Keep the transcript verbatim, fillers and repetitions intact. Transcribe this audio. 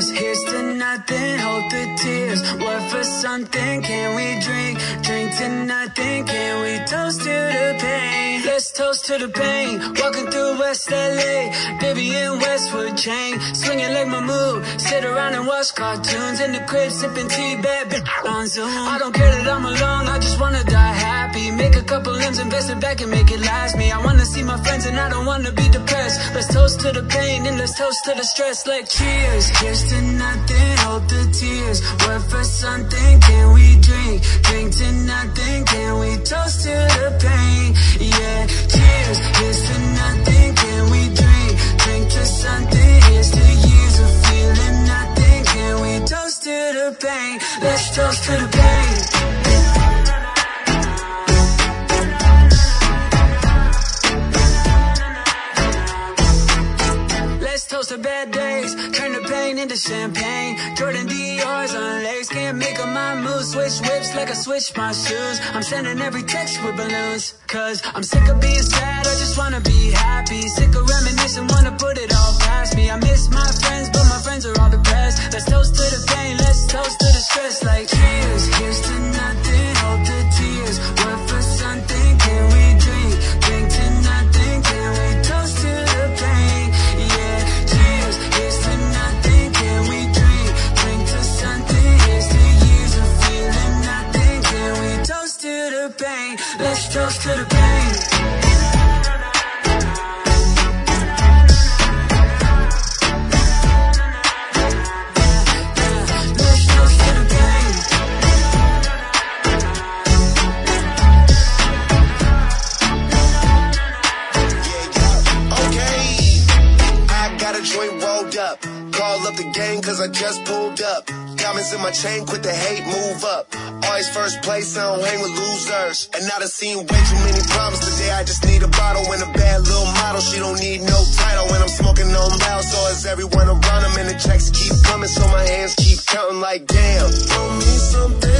Cheers, here's to nothing, hold the tears. What for something, can we drink? Drink to nothing, can we toast to the pain? Let's toast to the pain, walking through West L A. Baby in Westwood chain, swinging like my move. Sit around and watch cartoons in the crib, sipping tea, bad bitch on Zoom. I don't care that I'm alone, I just wanna die happy. Make a couple M's, invest it back and make it last me. I wanna see my friends and I don't wanna be depressed. Let's toast to the pain and let's toast to the stress. Like cheers, cheers to nothing, hold the tears. What for something, can we drink? Drink to nothing, can we toast to the pain? Yeah, cheers, here's to nothing, can we drink? Drink to something, here's to years of feeling nothing. Can we toast to the pain? Let's toast to the pain. Let's toast to bad days, turn the pain into champagne. Jordan Dior's on legs, can't make up my mood. Switch whips like I switch my shoes. I'm sending every text with balloons, cause I'm sick of being sad, I just wanna be happy. Sick of reminiscing, wanna put it all past me. I miss my friends, but my friends are all depressed. Let's toast to the pain, let's toast to the stress. Like cheers, here's to nothing, hold the tears. What for something, can we drink? Drink to nothing, can we toast to the pain? Yeah, cheers, here's to nothing, can we drink? Drink to something, here's to years of feeling nothing. Can we toast to the pain? Let's toast to the pain. Joint rolled up, call up the gang cause I just pulled up. Diamonds in my chain, quit the hate, move up. Always first place, I don't hang with losers. And now I've seen way too many problems today. I just need a bottle and a bad little model. She don't need no title when I'm smoking on loud. So is everyone around them and the checks keep coming. So my hands keep counting like damn. Throw me something